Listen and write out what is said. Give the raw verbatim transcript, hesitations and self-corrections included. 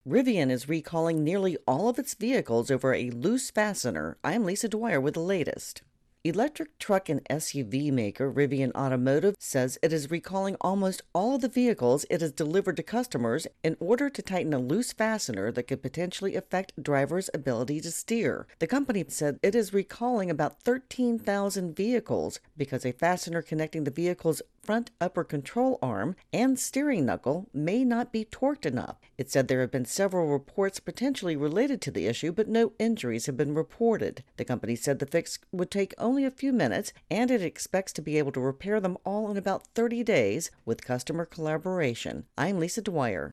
Rivian is recalling nearly all of its vehicles over a loose fastener. I'm Lisa Dwyer with the latest. Electric truck and S U V maker Rivian Automotive says it is recalling almost all of the vehicles it has delivered to customers in order to tighten a loose fastener that could potentially affect drivers' ability to steer. The company said it is recalling about thirteen thousand vehicles because a fastener connecting the vehicle's front upper control arm and steering knuckle may not be torqued enough. It said there have been several reports potentially related to the issue, but no injuries have been reported. The company said the fix would take only a few minutes, and it expects to be able to repair them all in about thirty days with customer collaboration. I'm Lisa Dwyer.